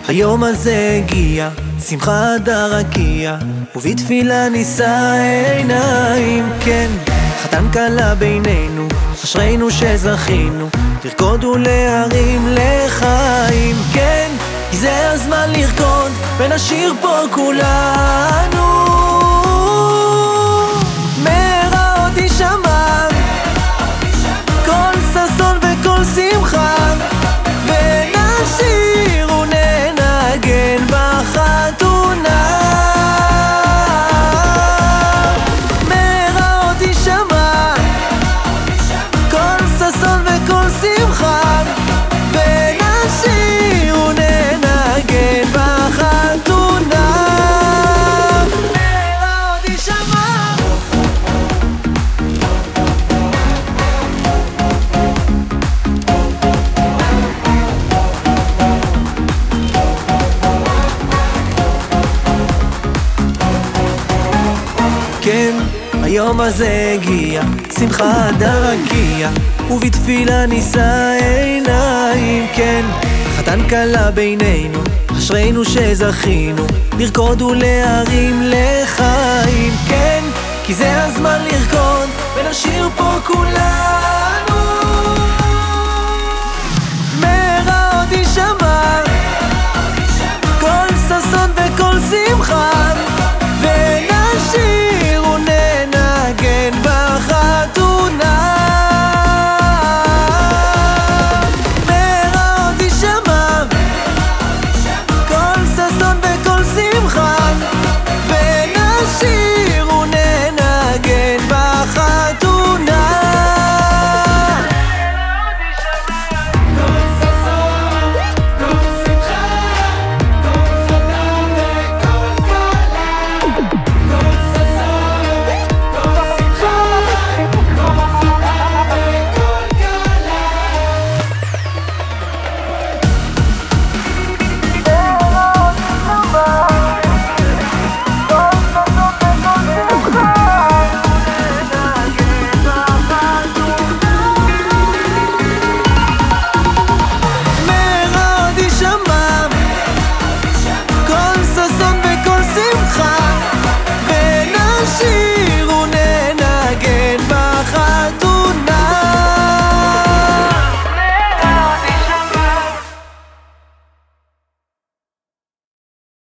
היום הזה הגיע, שמחה דרקיע, ובתפילה נישא עיניים. כן, חתן כלה בינינו, אשרינו שזכינו לרקוד ולהרים לחיים. כן, כי זה הזמן לרקוד ונשיר פה כולנו. מהרה עוד יישמע כל ששון וכל שמחה, ונשיר וננגן בחתונה. מהרה עוד יישמע כל ששון וכל שמחה, ונשיר וננגן בחתונה. מהרה עוד יישמע. כן, היום הזה הגיע, שמחה דרקיע, ובתפילה נישא עיניים. כן, חתן כלה בינינו, אשרינו שזכינו לרקוד ולהרים לחיים. כן, כי זה הזמן לרקוד ונשיר פה כולם.